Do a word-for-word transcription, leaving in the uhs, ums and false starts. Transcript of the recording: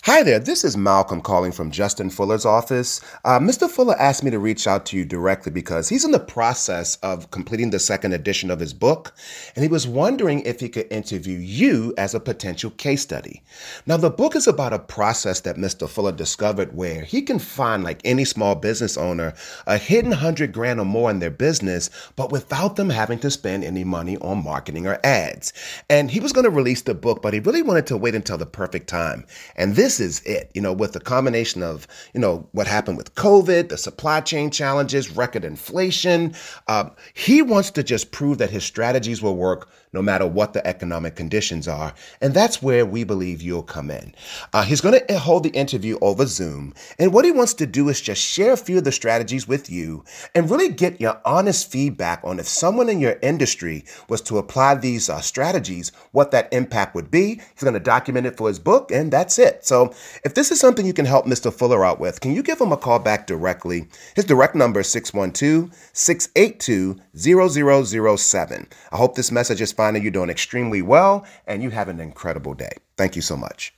Hi there, this is Malcolm calling from Justin Fuller's office. Uh, Mister Fuller asked me to reach out to you directly because he's in the process of completing the second edition of his book, and he was wondering if he could interview you as a potential case study. Now, the book is about a process that Mister Fuller discovered where he can find, like any small business owner, a hidden hundred grand or more in their business, but without them having to spend any money on marketing or ads. And he was going to release the book, but he really wanted to wait until the perfect time. And this is it, you know, with the combination of, you know, what happened with COVID, the supply chain challenges, record inflation. Uh, he wants to just prove that his strategies will work no matter what the economic conditions are. And that's where we believe you'll come in. Uh, he's going to hold the interview over Zoom. And what he wants to do is just share a few of the strategies with you and really get your honest feedback on if someone in your industry was to apply these uh, strategies, what that impact would be. He's going to document it for his book, and that's it. So if this is something you can help Mister Fuller out with, can you give him a call back directly? His direct number is six one two, six eight two, zero zero zero seven. I hope this message is finding you doing extremely well and you have an incredible day. Thank you so much.